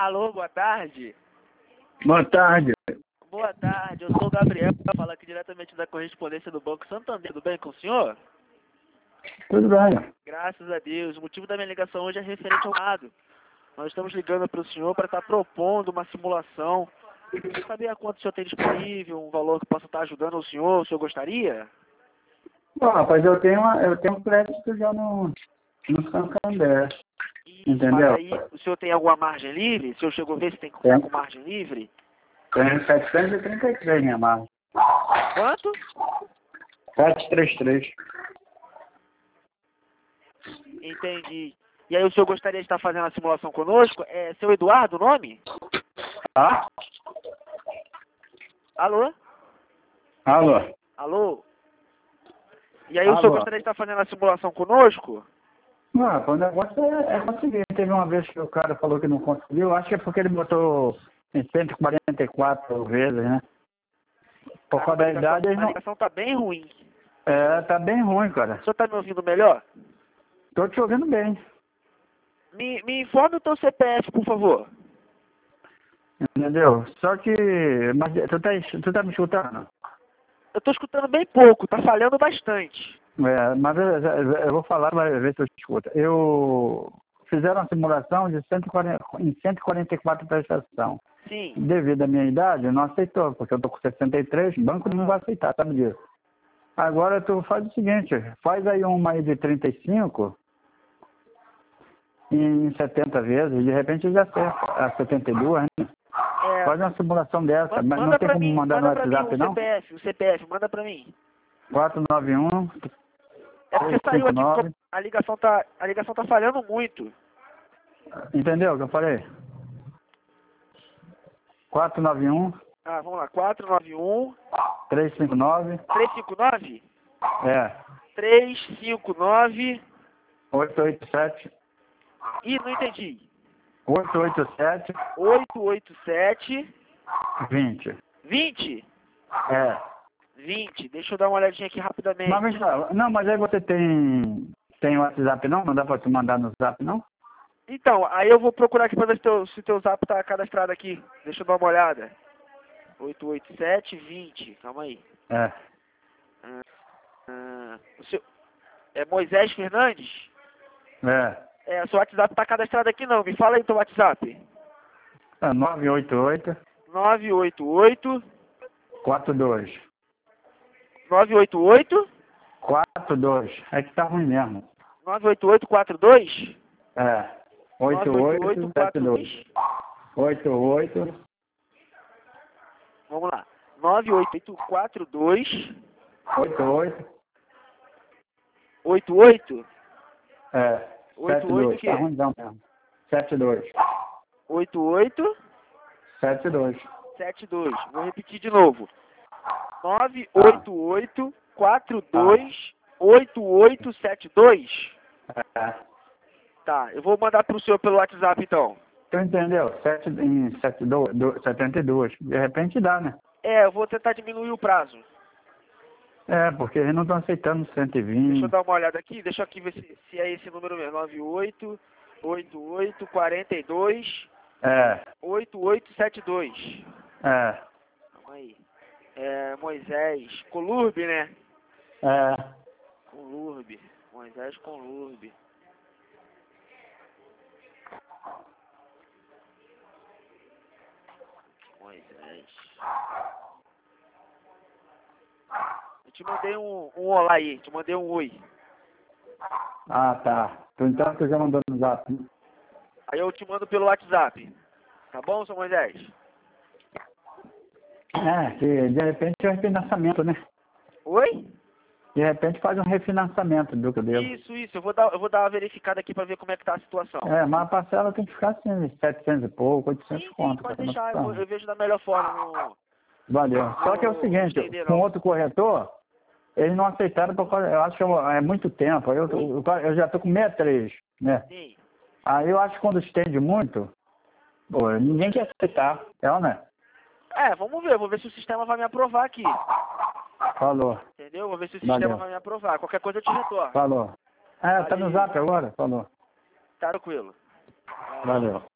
Alô, boa tarde. Boa tarde. Boa tarde, eu sou o Gabriel, falo aqui diretamente da correspondência do Banco Santander. Tudo bem com o senhor? Tudo bem? Graças a Deus. O motivo da minha ligação hoje é referente ao lado. Nós estamos ligando para o senhor para estar propondo uma simulação. Quer saber a quanto o senhor tem disponível, um valor que possa estar ajudando o senhor gostaria? Bom, rapaz, eu tenho um crédito já no Santander. Entendeu? Mas aí, o senhor tem alguma margem livre? O senhor chegou a ver se tem que comprar com margem livre? Tenho 733, minha margem. Quanto? 733. Entendi. E aí o senhor gostaria de estar fazendo a simulação conosco? É seu Eduardo o nome? Tá? Alô? Alô? Alô? E aí o senhor gostaria de estar fazendo a simulação conosco? Não, o negócio é o seguinte, teve uma vez que o cara falou que não conseguiu, acho que é porque ele botou em 144 vezes, né? Por causa da idade, ele A não... ligação tá bem ruim. É, tá bem ruim, cara. O senhor tá me ouvindo melhor? Tô te ouvindo bem. Me informe o teu CPF, por favor. Entendeu? Só que... Mas tu tá me escutando? Eu tô escutando bem pouco, tá falhando bastante. É, mas eu vou falar, vai ver se eu escuta. Fizeram uma simulação de 144 prestação. Sim. Devido à minha idade, não aceitou, porque eu tô com 63, o banco não vai aceitar, sabe disso? Agora tu faz o seguinte, faz aí uma aí de 35 em 70 vezes, de repente já acerta a 72, né? É, Faz uma simulação dessa, mas não tem como mandar no WhatsApp, não? O CPF, manda pra mim. 491 É porque saiu aqui, 659. a ligação tá falhando muito. Entendeu o que eu falei? 491 Ah, vamos lá, 491 359 359 é 359 887 Ih, não entendi. 887 887 20. 20 É. 20, deixa eu dar uma olhadinha aqui rapidamente. Mas me fala, não, mas aí você tem WhatsApp não? Não dá pra tu mandar no Zap não? Então, aí eu vou procurar aqui pra ver se teu zap tá cadastrado aqui. Deixa eu dar uma olhada. 887 20, calma aí. É. O seu, é Moisés Fernandes? É. É, seu WhatsApp tá cadastrado aqui não, me fala aí teu WhatsApp. É 988 988 42. 988 42. É que tá ruim mesmo. 98842 É. 8872. 88. Vamos lá. 98842 88. 88 É. 88 o 72. Tá quê? ruimzão mesmo. 72. 88 72. 72. Vou repetir de novo. 988 42 8872. É. Tá, eu vou mandar pro senhor pelo WhatsApp então. Tu entendeu? 72. De repente dá, né? É, eu vou tentar diminuir o prazo. É, porque eles não estão aceitando Deixa 120. eu dar uma olhada aqui, deixa eu aqui ver se é esse número mesmo. 98 88 42 É. 8872. É. Calma aí. É, Moisés Colurbe, né? É. Colurbe. Moisés Colurbe. Moisés. Eu te mandei um olá aí, te mandei um oi. Ah, tá. Então tu já mandou no Zap, né? Aí eu te mando pelo WhatsApp. Tá bom, seu Moisés? É, que de repente é um refinanciamento, né? Oi? De repente faz um refinanciamento do que eu devo. Isso. Eu vou dar uma verificada aqui pra ver como é que tá a situação. É, mas a parcela tem que ficar assim, 700 e pouco, 800 Sim, conto. pode pra deixar. noção. Eu vejo da melhor forma. Valeu. Só que é o seguinte, Entender, com não. outro corretor, eles não aceitaram, porque eu acho que é muito tempo. Eu já tô com 63, né? Sim. Aí eu acho que quando estende muito, pô, ninguém quer aceitar. É ou não é? É, vamos ver. Vou ver se o sistema vai me aprovar aqui. Falou. Entendeu? Vou ver se o Valeu. sistema vai me aprovar. Qualquer coisa eu te retorno. Falou. É, tá no Valeu. Zap agora? Falou. Tá tranquilo. Valeu.